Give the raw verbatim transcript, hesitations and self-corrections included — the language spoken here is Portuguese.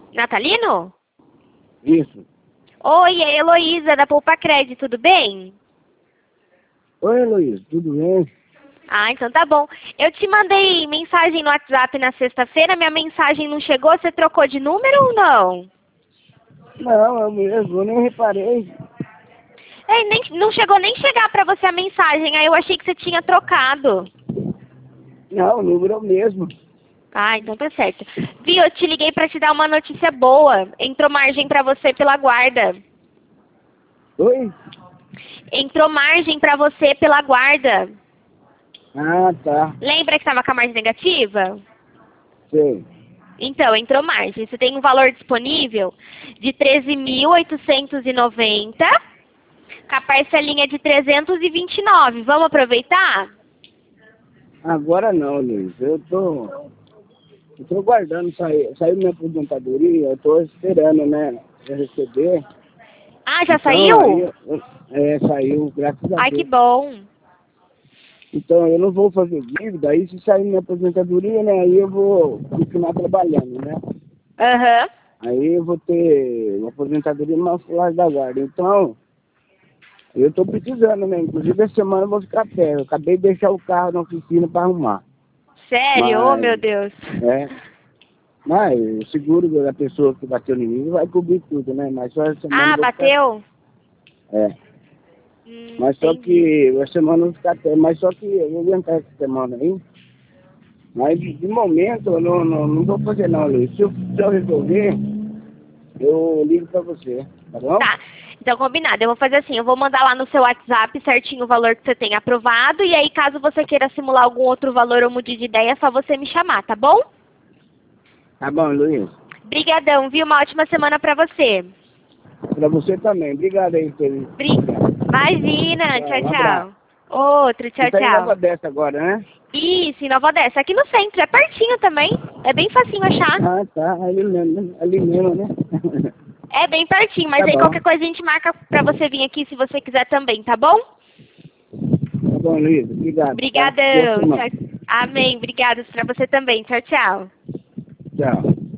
Natalino? Isso. Oi, é Heloísa, da Poupa Crédito, tudo bem? Oi, Luiz, tudo bem? Ah, então tá bom. Eu te mandei mensagem no WhatsApp na sexta-feira, minha mensagem não chegou, você trocou de número ou não? Não, eu mesmo, eu nem reparei. É, nem, não chegou nem chegar pra você a mensagem, aí eu achei que você tinha trocado. Não, o número é o mesmo. Ah, então tá certo. Viu, eu te liguei pra te dar uma notícia boa. Entrou margem pra você pela guarda. Oi? Entrou margem pra você pela guarda. Ah, tá. Lembra que estava com a margem negativa? Sei. Então, entrou margem. Você tem um valor disponível de treze mil oitocentos e noventa, com a parcelinha de trezentos e vinte e nove. Vamos aproveitar? Agora não, Luiz. Eu tô. Eu tô guardando, saiu, saiu minha aposentadoria, eu tô esperando, né? Eu receber. Ah, já Então, aí, saiu? eu- é, saiu, graças a Ai, que Deus. bom. Então, eu não vou fazer dívida, aí se sair minha aposentadoria, né? Aí eu vou continuar trabalhando, né? Aham. Aí eu vou ter uma aposentadoria mais fora da guarda. Então, eu tô precisando, né? Inclusive, essa semana eu vou ficar pé. Eu acabei de deixar o carro na oficina para arrumar. Sério? Oh, meu Mas, Deus. é. Mas o seguro da pessoa que bateu em mim vai cobrir tudo, né? Mas só essa semana eu Ah, vou ficar. bateu? É. Hum, Mas só entendi. que essa semana eu vou ficar pé. Mas só que eu vou aguentar essa semana aí. Mas de, de momento eu não, não, não vou fazer não, Luiz. Se eu, se eu resolver, eu ligo pra você, tá bom? Tá. Então, combinado. Eu vou fazer assim, eu vou mandar lá no seu WhatsApp certinho o valor que você tem aprovado, e aí caso você queira simular algum outro valor ou mudar de ideia, é só você me chamar, tá bom? Tá bom, Luiz. Brigadão, viu? Uma ótima semana pra você. Pra você também. Obrigado aí, Felipe. Bri... Imagina. Tchau, Tchau, um abraço. tchau. Outro, Você tchau, tá em Nova tchau. Odessa agora, né? Isso, em Nova Odessa. Aqui no centro, é pertinho também. É bem facinho achar. Ah, tá. Ali mesmo, ali mesmo, né? É bem pertinho, mas Tá aí bom. qualquer coisa a gente marca pra você vir aqui se você quiser também, tá bom? Tá bom, Luiz. Obrigado, tá? Boa Brigadão. semana. Tchau. Amém. Obrigada pra você também. Tchau, tchau. Tchau.